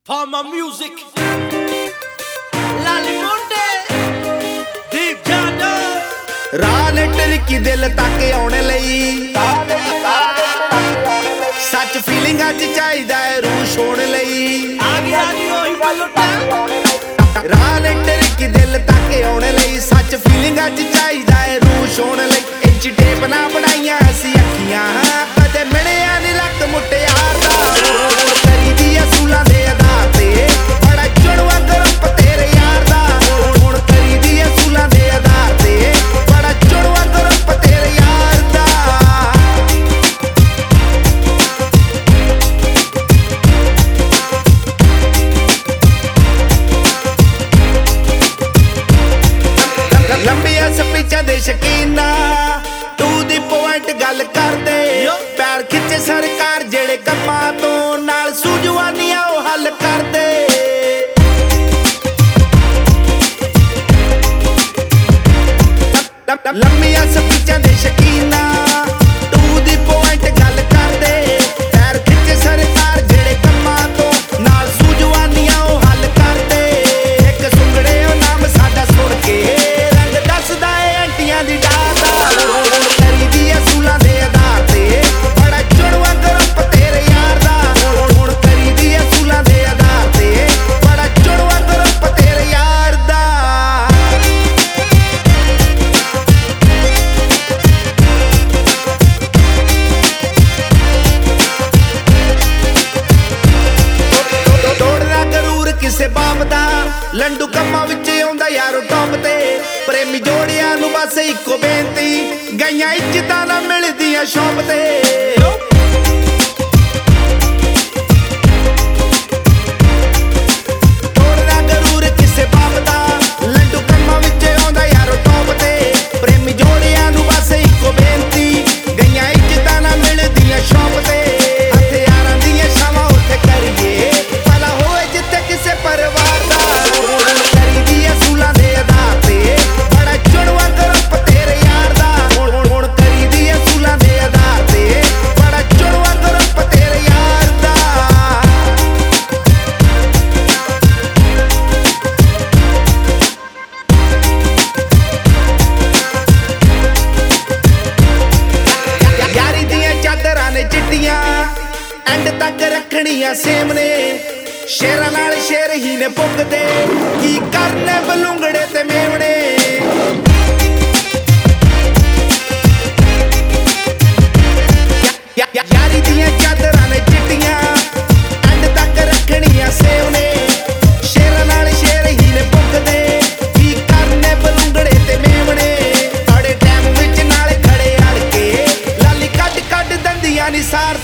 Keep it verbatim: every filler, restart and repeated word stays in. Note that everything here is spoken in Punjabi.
For my music, Lali Monte, Deep Jada, ਰਾਹ ਟਿਲਕੀ ਦਿਲ ਤੱਕ ਆਉਣ ਲਈ ਸੱਚ ਫੀਲਿੰਗਾਂ ਚ ਚਾਹੀਦਾ ਹੈ ਰੂਹ ਛੋਣ ਲਈ ਆ ਗਿਆ ਨੀ ਉਹੀ ਬਲੁੱਟਾ ਰਾਹ ਟਿਲਕੀ ਦਿਲ ਤੱਕ ਆਉਣ ਲਈ ਸੱਚ ਫੀਲਿੰਗਾਂ ਚ ਚਾਹੀਦਾ ਹੈ ਰੂਹ ਛੋਣ ਲਈ ਇੰਚ ਟੇਪ ਨਾ ਬਣਾਈਆਂ ਅਸੀਂ ਅੱਖੀਆਂ ਕਦੇ ਮਿਲਿਆ ਨੀ ਲੱਕ ਮੁੱਟਿਆਰ ਦਾ ਕਰੀਦੀ ਅਸੂਲਾਂ ਦੇ ਆਧਾਰ ਤੇ ਬੜਾ ਚੜਵਾ ਗਰੁੱਪ ਤੇਰੇ ਯਾਰ ਦਾ ਹੁਣ ਕਰੀਦੀ ਅਸੂਲਾਂ ਦੇ ਆਧਾਰ ਤੇ ਬੜਾ ਚੜਵਾ ਗਰੁੱਪ ਤੇਰੇ ਯਾਰ ਦਾ ਲੰਬੀਆਂ ਸਪੀਚਾਂ ਦੇ ਸ਼ਕੀਨਾ ਟੂ ਦੀ ਪੁਆਇੰਟ ਗੱਲ ਕਰਦੇ ਪੈਰ ਖਿੱਚੇ ਸਰਕਾਰ ਜਿਹੜੇ ਕੰਮਾਂ ਤੋਂ ਨਾਲ ਸੂਝਵਾਨੀਆਂ ਉਹ ਹੱਲ ਕਰਦੇ ਲੰਬੀਆਂ ਸਪੀਚਾਂ ਦੇ ਸ਼ਕੀਨਾ ਟੂ ਦੀ ਪੁਆਇੰਟ ਗੱਲ ਕਰਦੇ ਪੈਰ ਖਿੱਚੇ ਸਰਕਾਰ ਜਿਹੜੇ ਕੰਮਾਂ ਤੋਂ ਨਾਲ ਸੂਝਵਾਨੀਆਂ ਉਹ ਹੱਲ ਕਰਦੇ ਇੱਕ ਸੁੰਗੜੇ ਉਹ ਨਾਮ ਸਾਡਾ ਸੁਣ ਕੇ ਰੰਗ ਦੱਸਦਾ ਏ ਆਂਟੀਆਂ ਦੀ ਡਾਦਾ ਕਰੀਦੀ ਅਸੂਲਾਂ ਦੇ ਆਧਾਰ ਤੇ ਬੜਾ ਚੜਵਾ ਗਰੁੱਪ ਤੇਰੇ ਯਾਰ ਦਾ ਹੁਣ ਕਰੀਦੀ ਅਸੂਲਾਂ ਦੇ ਆਧਾਰ ਤੇ ਬੜਾ ਚੜਵਾ ਗਰੁੱਪ ਤੇਰੇ ਯਾਰ ਦਾ ਤੋੜਨਾ ਗਰੂਰ ਕਿਸੇ ਬਾਪ ਦਾ ਲੰਡੂ ਕੰਮਾਂ ਵਿੱਚ ਆਉਂਦਾ ਯਾਰੋ ਟੌਪ ਤੇ ਪ੍ਰੇਮੀ ਜੋੜਿਆਂ ਨੂੰ ਬਸ ਇੱਕੋ ਬੇਨਤੀ ਗਈਆਂ ਇੱਜ਼ਤਾਂ ਨਾ ਮਿਲਦੀਆਂ ਸ਼ੌਪ ਤੇ ਤੋੜਨਾ ਗਰੂਰ ਕਿਸੇ ਬਾਪ ਦਾ ਲੰਡੂ ਕੰਮਾਂ ਵਿੱਚ ਆਉਂਦਾ ਯਾਰੋ ਟੌਪ ਤੇ ਪ੍ਰੇਮੀ ਜੋੜਿਆਂ ਨੂੰ ਬਸ ਇੱਕੋ ਬੇਨਤੀ ਗਈਆਂ ਇੱਜ਼ਤਾਂ ਨਾ ਮਿਲਦੀਆਂ ਸ਼ੌਪ ਤੇ ਹਥਿਆਰਾਂ ਦੀਆਂ ਛਾਵਾਂ ਉੱਥੇ ਕਰੀਏ ਭਲਾ ਹੋਏ ਜਿੱਥੇ ਕਿਸੇ ਪਰਿਵਾਰ ਦਾ ਕਰੀਦੀ ਅਸੂਲਾਂ ਦੇ ਆਧਾਰ ਤੇ ਬੜਾ ਚੜਵਾ ਗਰੁੱਪ ਤੇਰੇ ਯਾਰ ਦਾ ਹੁਣ ਹੁਣ ਕਰੀਦੀ ਅਸੂਲਾਂ ਦੇ ਆਧਾਰ ਤੇ ਬੜਾ ਚੜਵਾ ਗਰੁੱਪ ਤੇਰੇ ਯਾਰ ਦਾ ਯਾਰੀ ਦੀਆਂ ਚਾਦਰਾਂ ਨੇ ਚਿੱਟੀਆਂ ਐਂਡ ਤੱਕ ਰੱਖਣੀਆਂ ਸੇਮ ਨੇ ਸ਼ੇਰਾਂ ਨਾਲ ਸ਼ੇਰ ਹੀ ਨੇ ਪੁੱਗਦੇ ਕੀ ਕਰਨੇ ਬਲੂੰਗੜੇ ਤੇ ਮੇਵਣੇ ਯਾਰੀ ਦੀਆਂ ਚਾਦਰਾਂ ਨੇ ਚਿੱਟੀਆਂ ਐਂਡ ਤੱਕ ਰੱਖਣੀਆਂ ਸੇਮ ਨੇ ਸ਼ੇਰਾਂ ਨਾਲ ਸ਼ੇਰ ਹੀ ਨੇ ਪੁੱਗਦੇ ਕੀ ਕਰਨੇ ਬਲੂੰਗੜੇ ਤੇ ਮੇਵਣੇ ਬੜੇ ਟਾਈਮ ਵਿੱਚ ਨਾਲ ਖੜੇ ਅੜ ਕੇ ਲਾਲੀ ਕੱਢ ਕੱਢ ਦੰਦੀਆਂ ਨੀ ਸਾਰ